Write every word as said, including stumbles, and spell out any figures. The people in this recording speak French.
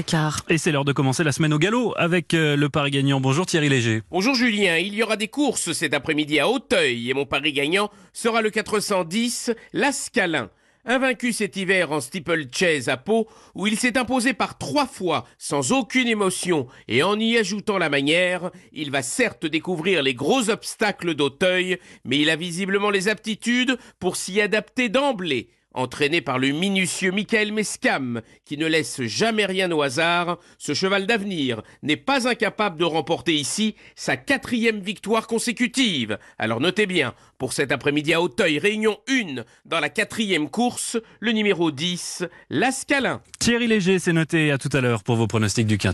quart. Et c'est l'heure de commencer la semaine au galop avec euh, le pari gagnant. Bonjour Thierry Léger. Bonjour Julien, il y aura des courses cet après-midi à Auteuil et mon pari gagnant sera le quatre cent dix, l'Ascalin. Invaincu cet hiver en steeplechase à Pau, où il s'est imposé par trois fois sans aucune émotion et en y ajoutant la manière, il va certes découvrir les gros obstacles d'Auteuil, mais il a visiblement les aptitudes pour s'y adapter d'emblée. Entraîné par le minutieux Michael Mescam, qui ne laisse jamais rien au hasard, ce cheval d'avenir n'est pas incapable de remporter ici sa quatrième victoire consécutive. Alors notez bien, pour cet après-midi à Auteuil, réunion un, dans la quatrième course, le numéro dix, l'Ascalin. Thierry Léger, c'est noté. À tout à l'heure pour vos pronostics du Quintet.